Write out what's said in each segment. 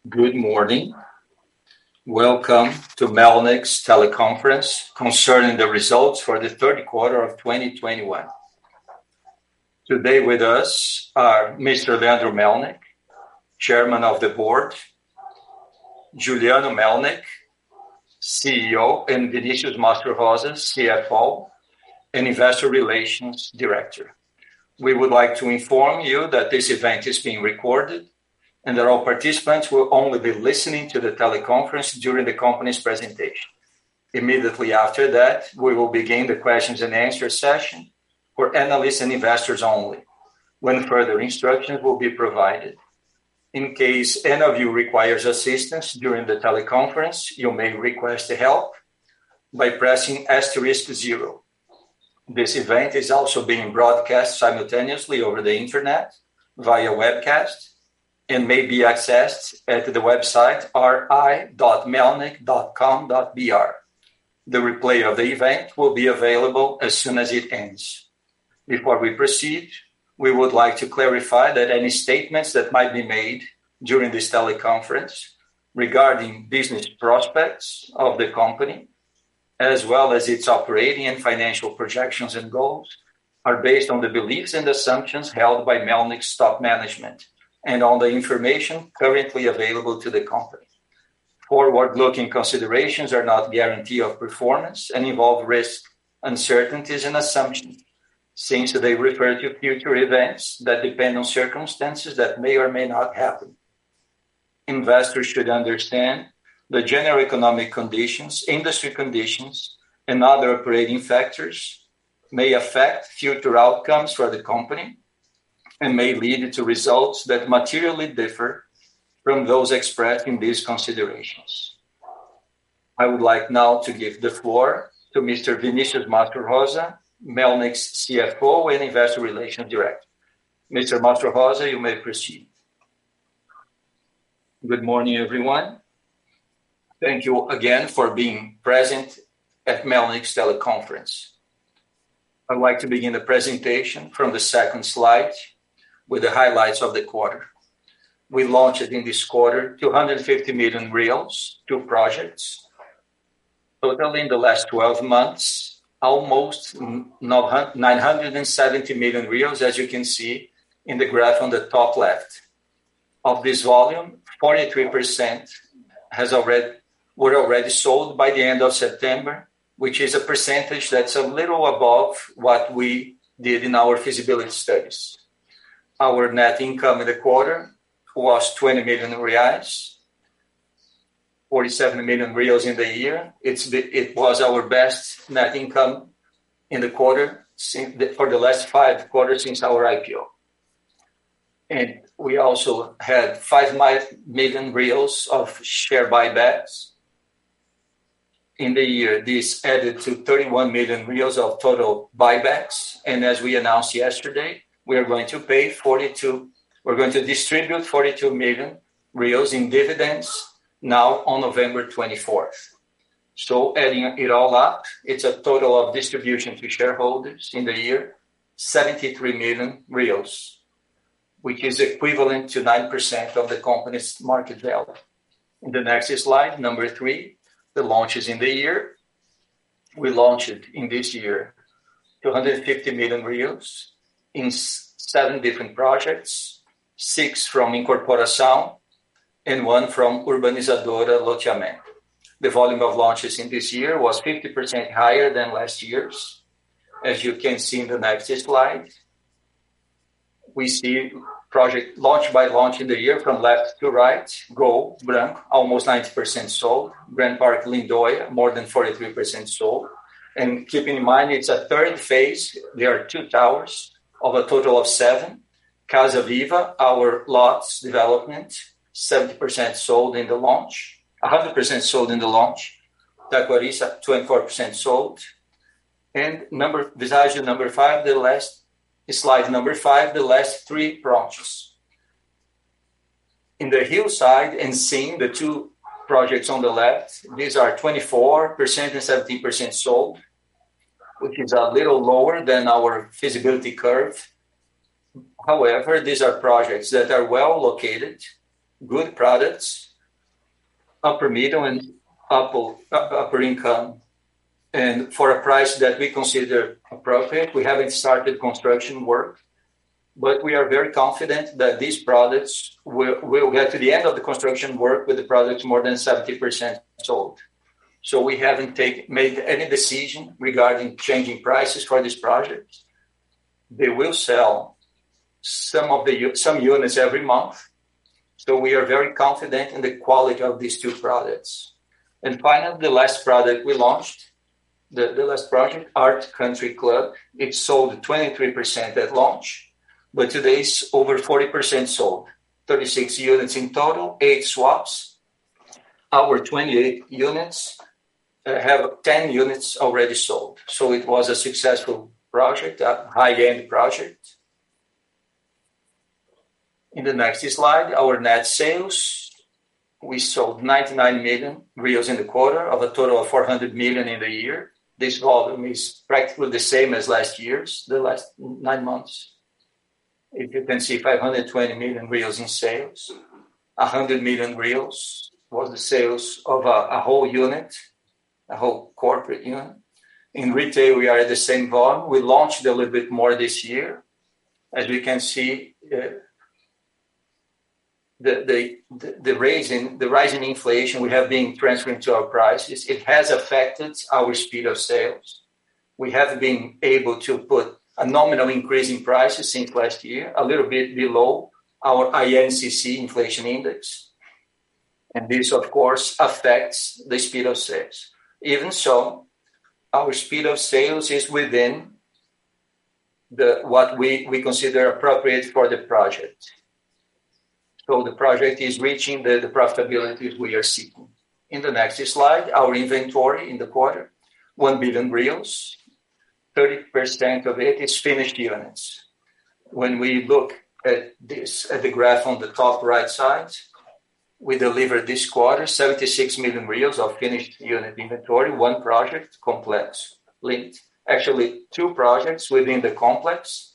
Good morning. Welcome to Melnex's teleconference concerning the results for the third quarter of 2021. Today with us are Mr. Leandro Melnick, Chairman of the Board, Juliano Melnick, CEO, and Vinicius Mastrosa, CFO and Investor Relations Director. We would like to inform you that this event is being recorded and that all participants will only be listening to the teleconference during the company's presentation. Immediately after that, we will begin the questions and answer session for analysts and investors only, when further instructions will be provided. In case any of you requires assistance during the teleconference, you may request help by pressing *0. This event is also being broadcast simultaneously over the internet via webcast and may be accessed at the website ri.melnick.com.br. The replay of the event will be available as soon as it ends. Before we proceed, we would like to clarify that any statements that might be made during this teleconference regarding business prospects of the company, as well as its operating and financial projections and goals, are based on the beliefs and assumptions held by Melnick's top management and on the information currently available to the company. Forward-looking considerations are not guarantee of performance and involve risk, uncertainties, and assumptions, since they refer to future events that depend on circumstances that may or may not happen. Investors should understand the general economic conditions, industry conditions, and other operating factors may affect future outcomes for the company and may lead to results that materially differ from those expressed in these considerations. I would like now to give the floor to Mr. Vinicius Mastrosa, Melnick's CFO and Investor Relations Director. Mr. Mastrosa, you may proceed. Good morning, everyone. Thank you again for being present at Melnick's teleconference. I'd like to begin the presentation from the second slide with the highlights of the quarter. We launched in this quarter 250 million reais, two projects, totaling in the last 12 months, almost 970 million reais, as you can see in the graph on the top left. Of this volume, 43% were already sold by the end of September, which is a percentage that's a little above what we did in our feasibility studies. Our net income in the quarter was 20 million reais, 47 million reais in the year. It was our best net income in the quarter for the last 5 quarters since our IPO. And we also had 5 million reais of share buybacks. In the year, this added to 31 million reais of total buybacks. And as we announced yesterday, we're going to distribute 42 million reais in dividends now on November 24th. So adding it all up, it's a total of distribution to shareholders in the year, 73 million reais, which is equivalent to 9% of the company's market value. In the next slide, number 3, the launches in the year. We launched in this year 250 million reais in 7 different projects, 6 from Incorporação and 1 from Urbanizadora Loteamento. The volume of launches in this year was 50% higher than last year's. As you can see in the next slide, we see project launch by launch in the year from left to right. Gol Branco, almost 90% sold. Grand Park Lindóia, more than 43% sold. And keeping in mind, it's a third phase. There are 2 towers of a total of 7. Casa Viva, our lots development, 70% sold in the launch, 100% sold in the launch. Taquarissa, 24% sold. And Visagio number 5, the last slide number 5, the last 3 projects. In the hillside and seeing the 2 projects on the left, these are 24% and 17% sold, which is a little lower than our feasibility curve. However, these are projects that are well located, good products, upper middle and upper income, and for a price that we consider appropriate. We haven't started construction work, but we are very confident that these products will get to the end of the construction work with the products more than 70% sold. So we haven't made any decision regarding changing prices for these projects. They will sell some units every month. So we are very confident in the quality of these two products. And finally, the last product we launched, the last project, Art Country Club, it sold 23% at launch, but today it's over 40% sold. 36 units in total, 8 swaps. Our 28 units have 10 units already sold. So it was a successful project, a high-end project. In the next slide, our net sales, we sold 99 million reals in the quarter of a total of 400 million in the year. This volume is practically the same as last year's, the last 9 months. If you can see 520 million reals in sales, 100 million reals was the sales of a whole unit, a whole corporate unit. In retail, we are at the same volume. We launched a little bit more this year. As we can see, the rise in inflation we have been transferring to our prices. It has affected our speed of sales. We have been able to put a nominal increase in prices since last year, a little bit below our INCC inflation index. And this, of course, affects the speed of sales. Even so, our speed of sales is within what we consider appropriate for the project. So the project is reaching the profitability we are seeking. In the next slide, our inventory in the quarter, 1 billion reals, 30% of it is finished units. When we look at the graph on the top right side, we delivered this quarter 76 million reals of finished unit inventory, one project, Complex Linked. Actually, 2 projects within the complex.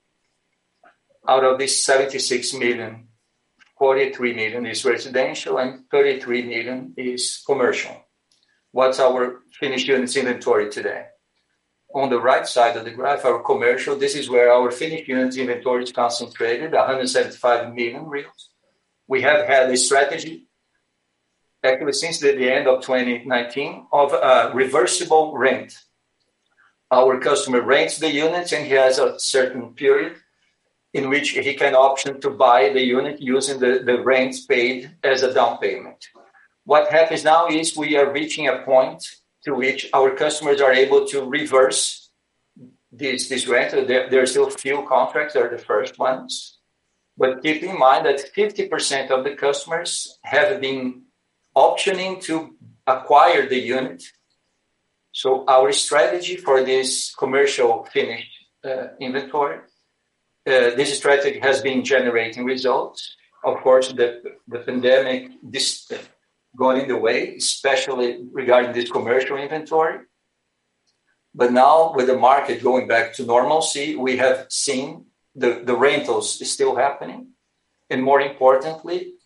Out of this 76 million, 43 million is residential and 33 million is commercial. What's our finished units inventory today? On the right side of the graph, our commercial, this is where our finished units inventory is concentrated, 175 million reals. We have had a strategy, actually since the end of 2019, of reversible rent. Our customer rents the units and he has a certain period in which he can option to buy the unit using the rent paid as a down payment. What happens now is we are reaching a point to which our customers are able to reverse this rent. There are still few contracts, they're the first ones. But keep in mind that 50% of the customers have been optioning to acquire the unit. So our strategy for this commercial finished inventory, this strategy has been generating results. Of course, the pandemic got in the way, especially regarding this commercial inventory. But now with the market going back to normalcy, we have seen the rentals is still happening. And more importantly,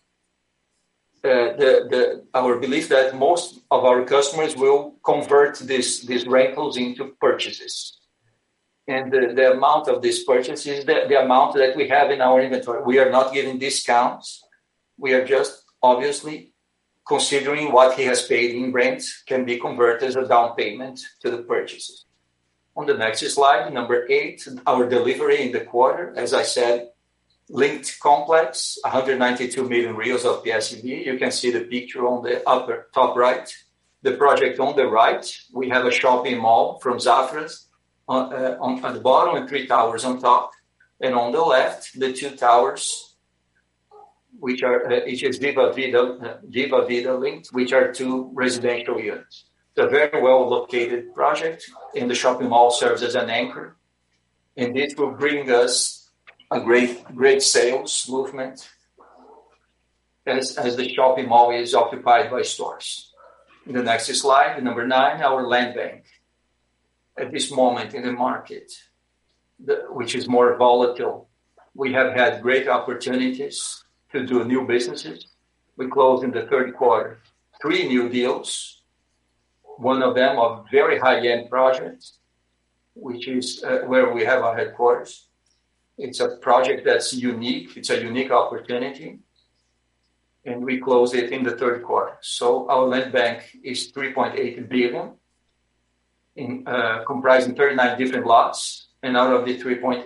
our belief that most of our customers will convert these rentals into purchases. And the amount of this purchase is the amount that we have in our inventory. We are not giving discounts. We are just obviously considering what he has paid in rent can be converted as a down payment to the purchases. On the next slide, number 8, our delivery in the quarter, as I said, Linked Complex, 192 million reals of PSV. You can see the picture on the upper top right. The project on the right, we have a shopping mall from Zafras at the bottom and 3 towers on top. And on the left, the 2 towers, which are each is Viva Vida Linked, which are 2 residential units. It's a very well located project, and the shopping mall serves as an anchor. And this will bring us a great sales movement as the shopping mall is occupied by stores. In the next slide, number 9, our land bank. At this moment in the market, which is more volatile, we have had great opportunities to do new businesses. We closed in the third quarter 3 new deals. One of them a very high-end project, which is where we have our headquarters. It's a project that's unique. It's a unique opportunity. And we closed it in the third quarter. So our land bank is 3.8 billion, comprising 39 different lots. And out of the 3.8,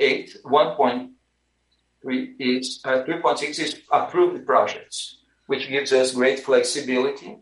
3.6 is approved projects, which gives us great flexibility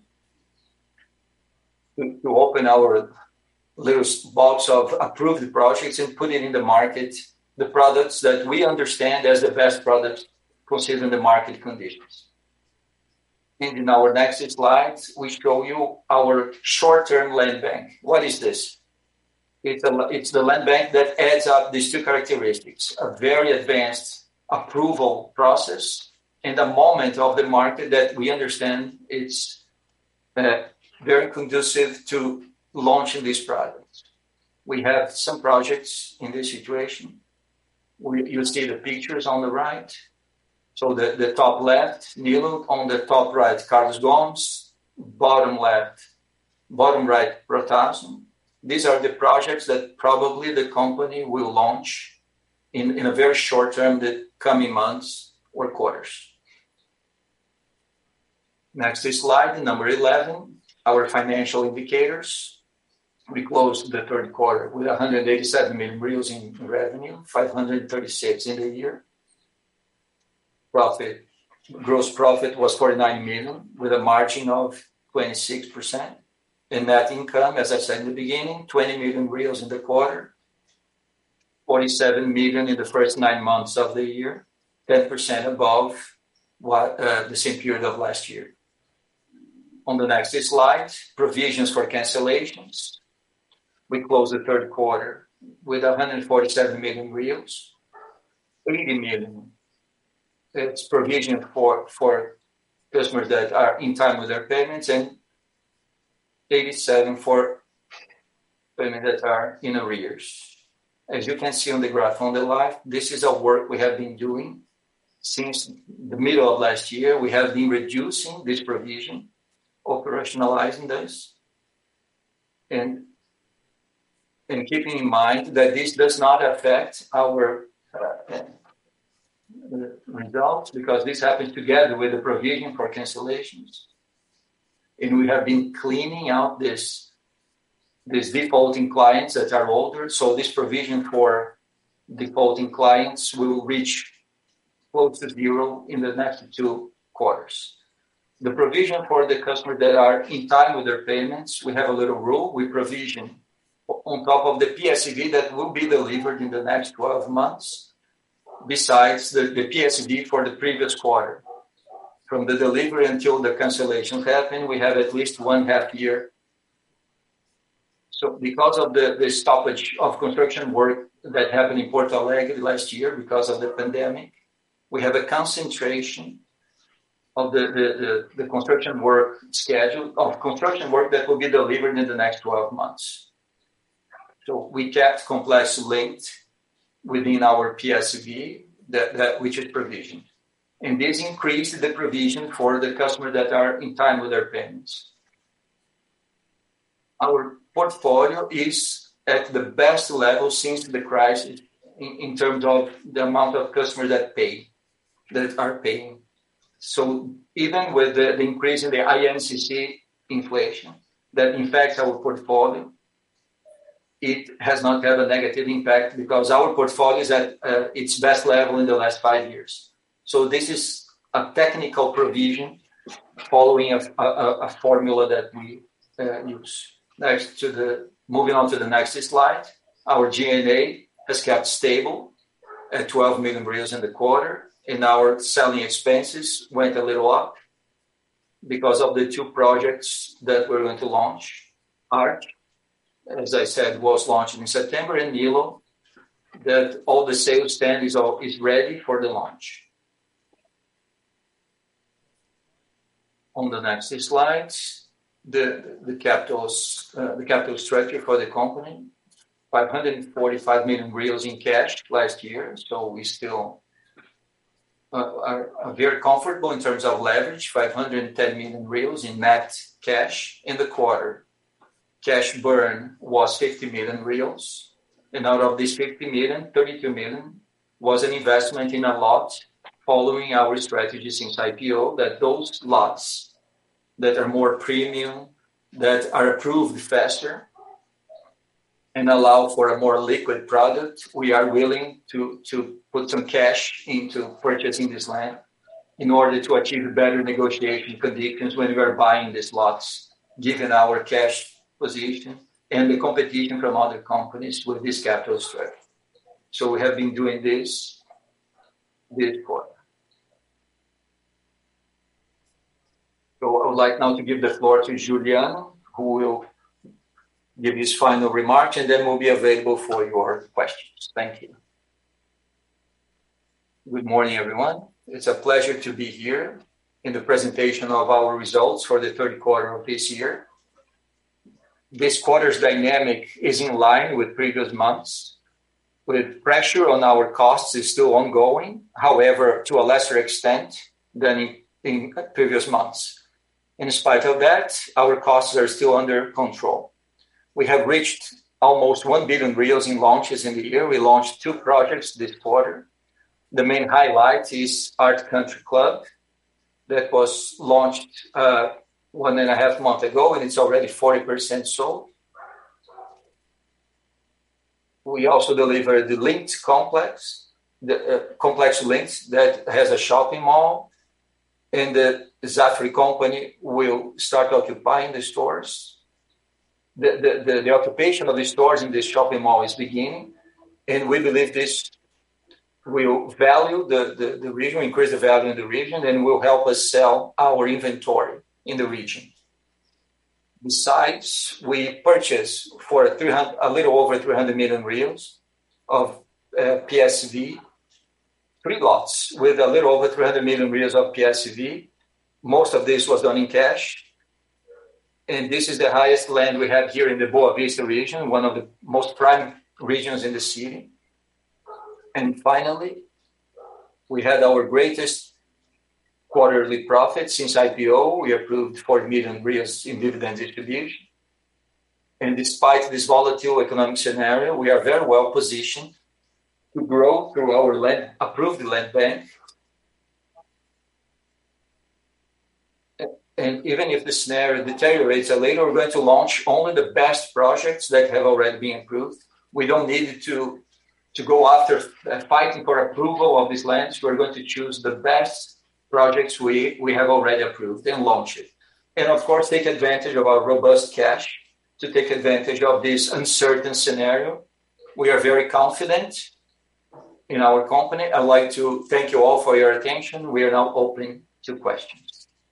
to open our little box of approved projects and put it in the market, the products that we understand as the best products considering the market conditions. And in our next slide, we show you our short-term land bank. What is this? It's the land bank that adds up these two characteristics, a very advanced approval process and a moment of the market that we understand it's very conducive to launching these products. We have some projects in this situation. You see the pictures on the right. So the top left, Nilo, on the top right, Carlos Gomes, bottom right, Protásio. These are the projects that probably the company will launch in a very short term, the coming months or quarters. Next slide, number 11, our financial indicators. We closed the third quarter with 187 million reais in revenue, 536 in the year. Gross profit was 49 million with a margin of 26%. And net income, as I said in the beginning, 20 million reais in the quarter, 47 million in the first 9 months of the year, 10% above what the same period of last year. On the next slide, provisions for cancellations. We closed the third quarter with 147 million reais, 80 million. It's provision for customers that are in time with their payments and 87 for payments that are in arrears. As you can see on the graph on the left, this is a work we have been doing since the middle of last year. We have been reducing this provision, operationalizing this, and keeping in mind that this does not affect our results because this happens together with the provision for cancellations. And we have been cleaning out these defaulting clients that are older. So this provision for defaulting clients will reach close to zero in the next 2 quarters. The provision for the customers that are in time with their payments, we have a little rule. We provision on top of the PSV that will be delivered in the next 12 months, besides the PSV for the previous quarter. From the delivery until the cancellation happen, we have at least 1.5 year. So because of the stoppage of construction work that happened in Porto Alegre last year because of the pandemic, we have a concentration of the construction work schedule, of construction work that will be delivered in the next 12 months. So we kept complex linked within our PSV, that which is provisioned. And this increased the provision for the customers that are in time with their payments. Our portfolio is at the best level since the crisis in terms of the amount of customers that are paying. So even with the increase in the INCC inflation that impacts our portfolio, it has not had a negative impact because our portfolio is at its best level in the last 5 years. So this is a technical provision following a formula that we use. Moving on to the next slide, our G&A has kept stable at 12 million reais in the quarter, and our selling expenses went a little up because of the 2 projects that we're going to launch. Arch, as I said, was launched in September, and Nilo, that all the sales stand is ready for the launch. On the next slide, the capital structure for the company, 545 million reais in cash last year. So we still are very comfortable in terms of leverage, 510 million reais in net cash in the quarter. Cash burn was 50 million reais, and out of this 50 million, 32 million was an investment in a lot following our strategy since IPO, that those lots that are more premium, that are approved faster, and allow for a more liquid product, we are willing to put some cash into purchasing this land in order to achieve better negotiation conditions when we are buying these lots, given our cash position and the competition from other companies with this capital structure. So we have been doing this quarter. So I would like now to give the floor to Juliano, who will give his final remarks, and then we'll be available for your questions. Thank you. Good morning, everyone. It's a pleasure to be here in the presentation of our results for the third quarter of this year. This quarter's dynamic is in line with previous months, with pressure on our costs is still ongoing, however, to a lesser extent than in previous months. In spite of that, our costs are still under control. We have reached almost 1 billion reais in launches in the year. We launched 2 projects this quarter. The main highlight is Art Country Club that was launched 1.5 months ago, and it's already 40% sold. We also delivered the Links complex, the complex Links that has a shopping mall, and the Zafari company will start occupying the stores. The occupation of the stores in this shopping mall is beginning, and we believe this will value the region, increase the value in the region, and will help us sell our inventory in the region. Besides, we purchased for a little over 300 million reais of PSV, 3 lots with a little over 300 million reais of PSV. Most of this was done in cash. And this is the highest land we have here in the Boa Vista region, one of the most prime regions in the city. And finally, we had our greatest quarterly profit since IPO. We approved 4 million in dividend distribution. And despite this volatile economic scenario, we are very well positioned to grow through our approved land bank. And even if the scenario deteriorates a little, we're going to launch only the best projects that have already been approved. We don't need to go after fighting for approval of these lands. We're going to choose the best projects we have already approved and launch it. And of course, take advantage of our robust cash to take advantage of this uncertain scenario. We are very confident in our company. I'd like to thank you all for your attention. We are now open to questions.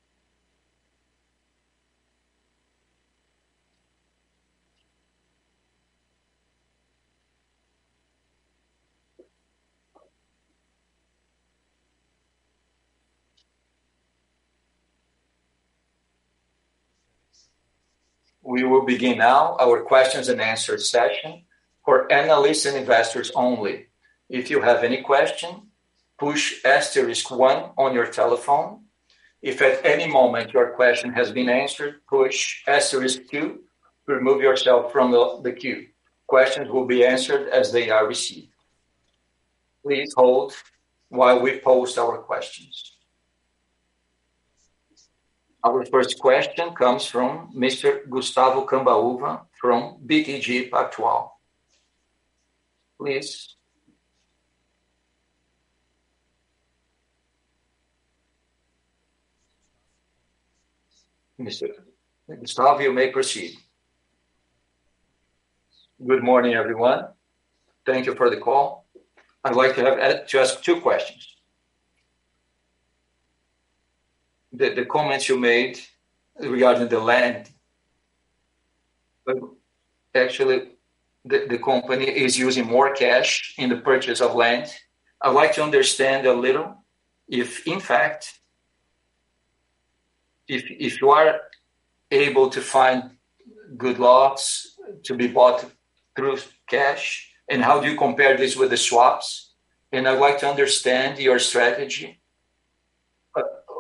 We will begin now our questions and answers session for analysts and investors only. If you have any question, push *1 on your telephone. If at any moment your question has been answered, push *2 to remove yourself from the queue. Questions will be answered as they are received. Please hold while we post our questions. Our first question comes from Mr. Gustavo Cambauva from BTG Pactual. Please. Mr. Gustavo, you may proceed. Good morning, everyone. Thank you for the call. I'd like to ask 2 questions. The comments you made regarding the land, actually, the company is using more cash in the purchase of land. I'd like to understand a little if, in fact, if you are able to find good lots to be bought through cash, and how do you compare this with the swaps? And I'd like to understand your strategy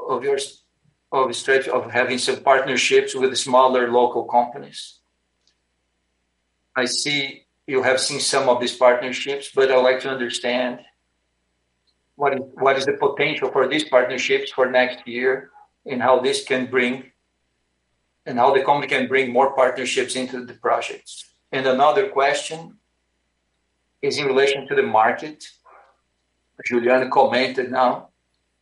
of your strategy of having some partnerships with smaller local companies? I see you have seen some of these partnerships, but I'd like to understand what is the potential for these partnerships for next year, and how this can bring, and how the company can bring more partnerships into the projects. And another question is in relation to the market. Juliano commented now.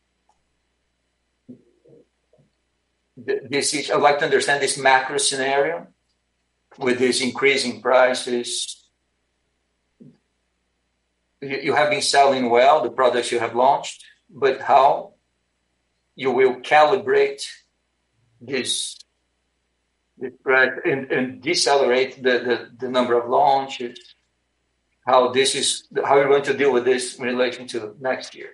I'd like to understand this macro scenario with these increasing prices. You have been selling well the products you have launched, but how you will calibrate this and decelerate the number of launches, how you're going to deal with this in relation to next year.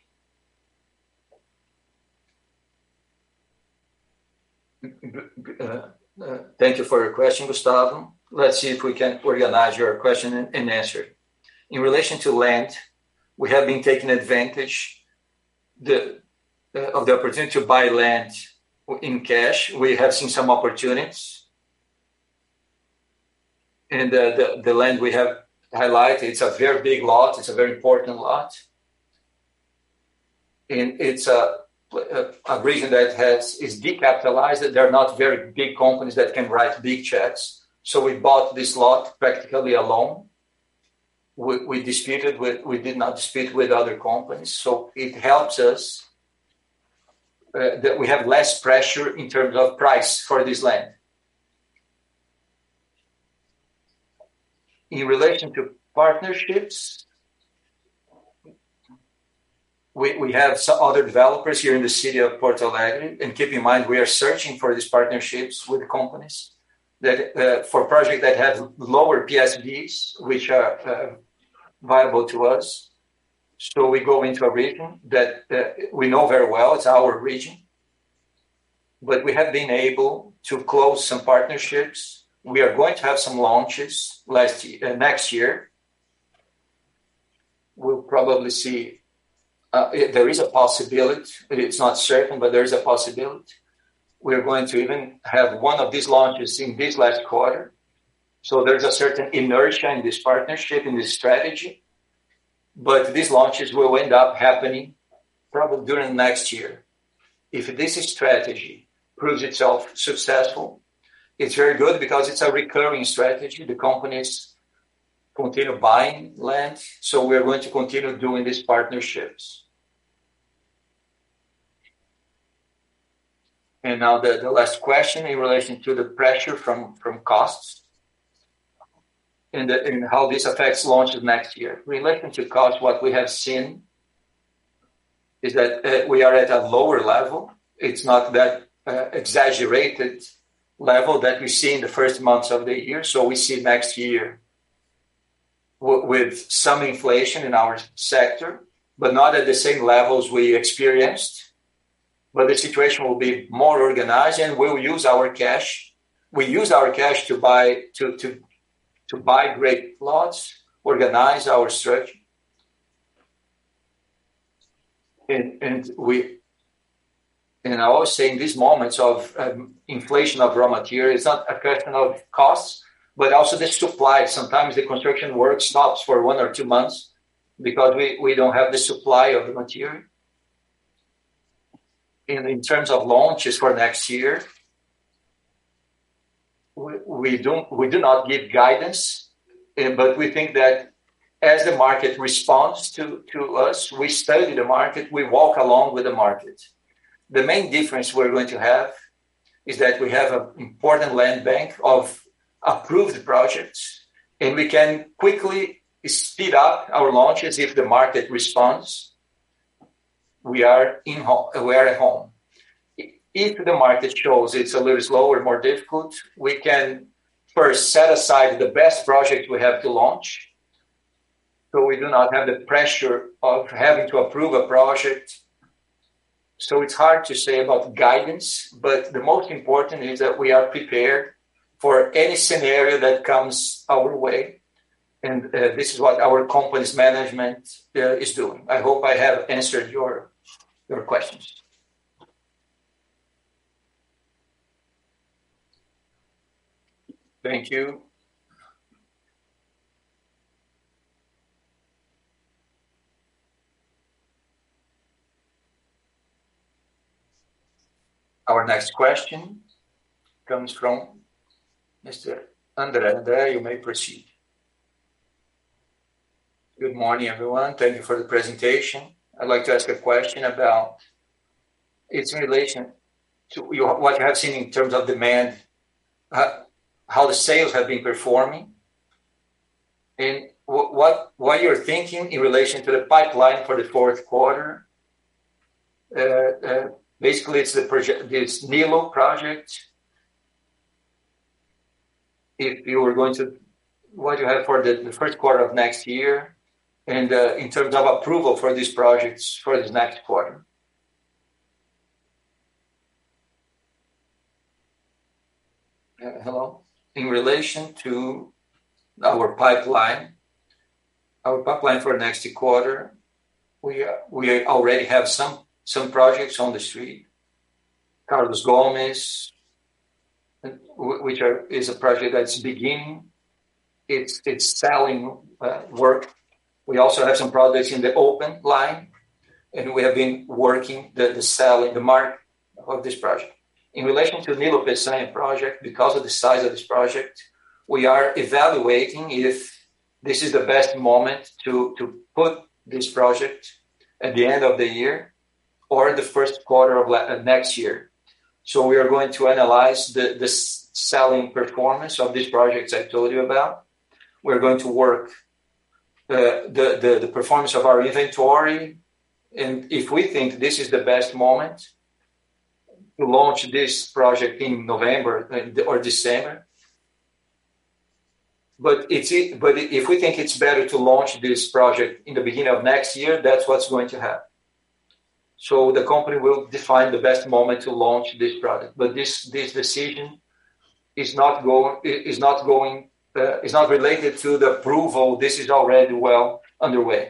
Thank you for your question, Gustavo. Let's see if we can organize your question and answer. In relation to land, we have been taking advantage of the opportunity to buy land in cash. We have seen some opportunities. And the land we have highlighted, it's a very big lot. It's a very important lot. And it's a region that is decapitalized. There are not very big companies that can write big checks. So we bought this lot practically alone. We did not dispute with other companies. So it helps us that we have less pressure in terms of price for this land. In relation to partnerships, we have some other developers here in the city of Porto Alegre, and keep in mind we are searching for these partnerships with companies that for projects that have lower PSVs, which are viable to us. So we go into a region that we know very well. It's our region, but we have been able to close some partnerships. We are going to have some launches next year. We'll probably see. There is a possibility. It's not certain, but there is a possibility. We're going to even have one of these launches in this last quarter. So there's a certain inertia in this partnership, in this strategy. But these launches will end up happening probably during next year. If this strategy proves itself successful, it's very good because it's a recurring strategy. The companies continue buying land. So we're going to continue doing these partnerships. And now the last question in relation to the pressure from costs and how this affects launches next year. In relation to cost, what we have seen is that we are at a lower level. It's not that exaggerated level that we see in the first months of the year. So we see next year with some inflation in our sector, but not at the same levels we experienced. But the situation will be more organized, and we'll use our cash. We use our cash to buy great plots, organize our structure, and I always say in these moments of inflation of raw material, it's not a question of costs, but also the supply. Sometimes the construction work stops for 1 or 2 months because we don't have the supply of the material. And in terms of launches for next year, we do not give guidance, but we think that as the market responds to us, we study the market, we walk along with the market. The main difference we're going to have is that we have an important land bank of approved projects, and we can quickly speed up our launches if the market responds. We are at home. If the market shows it's a little slower, more difficult, we can first set aside the best project we have to launch. So we do not have the pressure of having to approve a project. So it's hard to say about guidance, but the most important is that we are prepared for any scenario that comes our way. And this is what our company's management is doing. I hope I have answered your questions. Thank you. Our next question comes from Mr. André. André, you may proceed. Good morning, everyone. Thank you for the presentation. I'd like to ask a question about its in relation to what you have seen in terms of demand, how the sales have been performing, and what you're thinking in relation to the pipeline for the fourth quarter. Basically, it's this Nilo project. If you were going to, what you have for the first quarter of next year, and in terms of approval for these projects for this next quarter. Hello. In relation to our pipeline for next quarter, we already have some projects on the street. Carlos Gomes, which is a project that's beginning its selling work. We also have some projects in the open line, and we have been working the selling, the market of this project. In relation to Nilo Peçanha project, because of the size of this project, we are evaluating if this is the best moment to put this project at the end of the year or the first quarter of next year. So we are going to analyze the selling performance of these projects I told you about. We're going to work the performance of our inventory, and if we think this is the best moment to launch this project in November or December. But if we think it's better to launch this project in the beginning of next year, that's what's going to happen. So the company will define the best moment to launch this product. But this decision is not related to the approval. This is already well underway.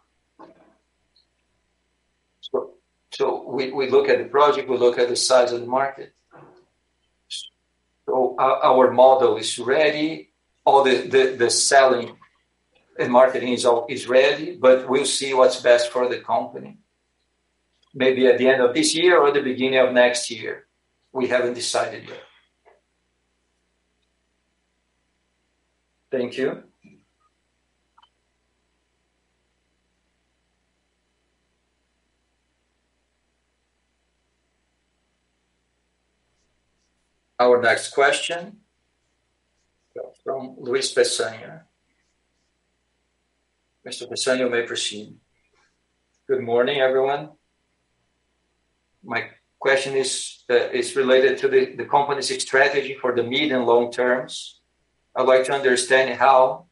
So we look at the project, we look at the size of the market. So our model is ready. All the selling and marketing is ready, but we'll see what's best for the company. Maybe at the end of this year or the beginning of next year. We haven't decided yet. Thank you. Our next question from Luis Peçanha. Mr. Peçanha, you may proceed. Good morning, everyone. My question is related to the company's strategy for the mid and long terms. I'd like to understand how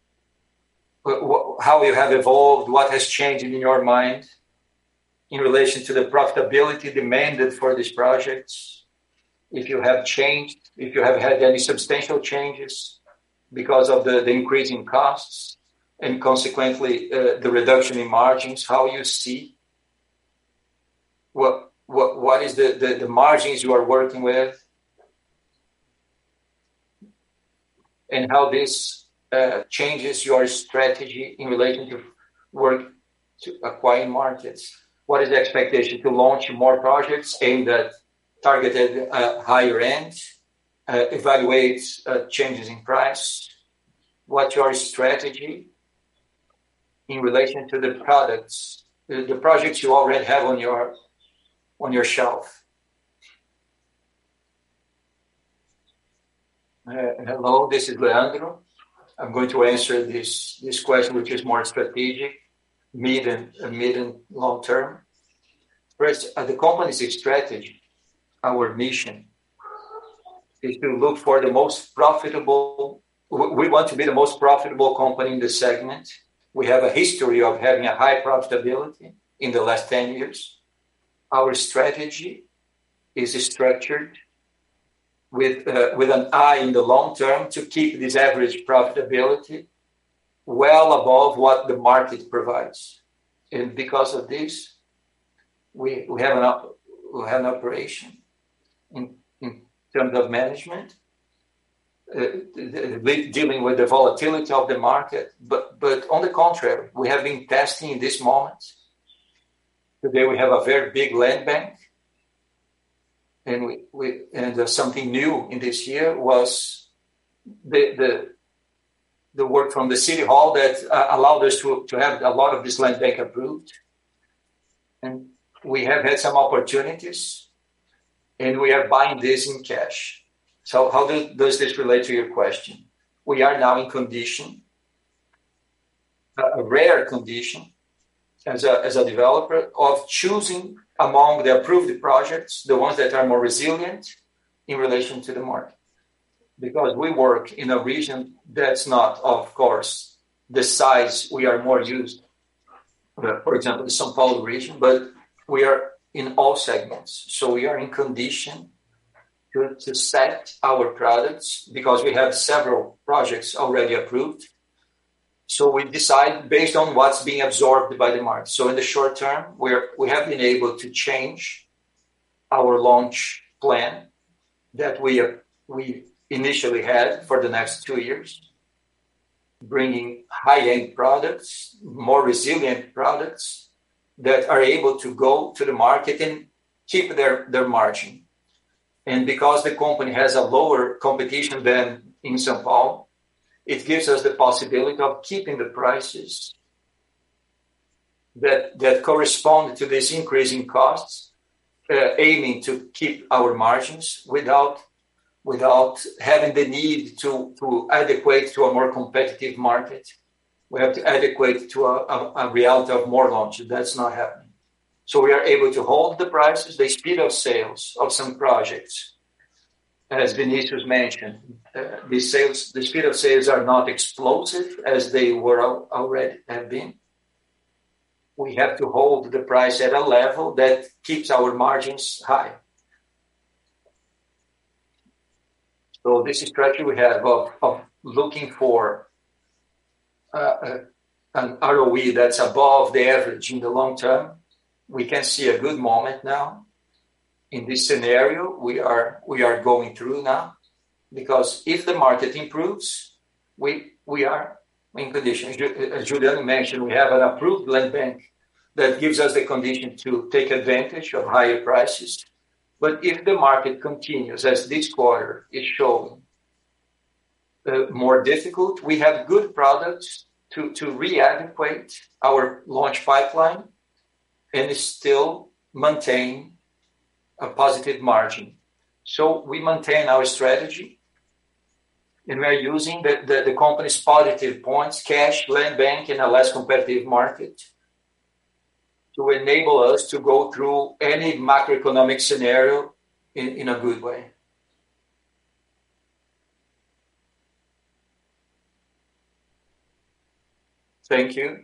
you have evolved, what has changed in your mind in relation to the profitability demanded for these projects. If you have changed, if you have had any substantial changes because of the increase in costs and consequently the reduction in margins, how you see what is the margins you are working with, and how this changes your strategy in relation to work to acquire markets. What is the expectation to launch more projects aimed at targeted higher end, evaluate changes in price? What's your strategy in relation to the products, the projects you already have on your shelf? Hello, this is Leandro. I'm going to answer this question, which is more strategic, mid and long term. First, the company's strategy, our mission is to look for the most profitable. We want to be the most profitable company in the segment. We have a history of having a high profitability in the last 10 years. Our strategy is structured with an eye in the long term to keep this average profitability well above what the market provides. And because of this, we have an operation in terms of management dealing with the volatility of the market. But on the contrary, we have been testing in this moment. Today we have a very big land bank, and something new in this year was the work from the city hall that allowed us to have a lot of this land bank approved, and we have had some opportunities, and we are buying this in cash. So how does this relate to your question? We are now in condition, a rare condition, as a developer, of choosing among the approved projects, the ones that are more resilient in relation to the market. Because we work in a region that's not, of course, the size we are more used, for example, the São Paulo region, but we are in all segments. So we are in condition to set our products because we have several projects already approved. So we decide based on what's being absorbed by the market. So in the short term, we have been able to change our launch plan that we initially had for the next 2 years, bringing high-end products, more resilient products that are able to go to the market and keep their margin. And because the company has a lower competition than in São Paulo, it gives us the possibility of keeping the prices that correspond to this increasing costs, aiming to keep our margins without having the need to adequate to a more competitive market. We have to adequate to a reality of more launches. That's not happening. So we are able to hold the prices, the speed of sales of some projects. As Vinicius mentioned, the speed of sales are not explosive as they were already have been. We have to hold the price at a level that keeps our margins high. So this strategy we have of looking for an ROE that's above the average in the long term, we can see a good moment now. In this scenario, we are going through now, because if the market improves, we are in condition. As Juliano mentioned, we have an approved land bank that gives us the condition to take advantage of higher prices. But if the market continues, as this quarter is showing, more difficult, we have good products to re-adequate our launch pipeline and still maintain a positive margin. So we maintain our strategy, and we are using the company's positive points, cash, land bank, in a less competitive market to enable us to go through any macroeconomic scenario in a good way. Thank you.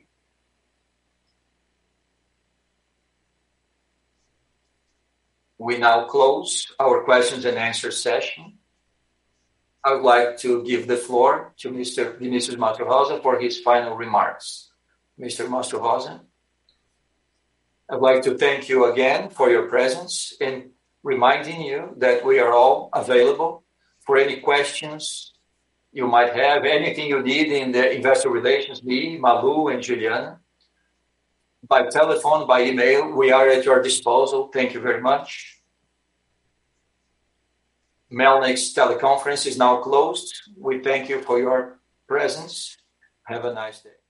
We now close our questions and answer session. I would like to give the floor to Mr. Vinicius Mastrosa for his final remarks. Mr. Mastrosa, I'd like to thank you again for your presence and reminding you that we are all available for any questions you might have, anything you need in the investor relations, me, Malu, and Juliana. By telephone, by email, we are at your disposal. Thank you very much. Melnex's teleconference is now closed. We thank you for your presence. Have a nice day.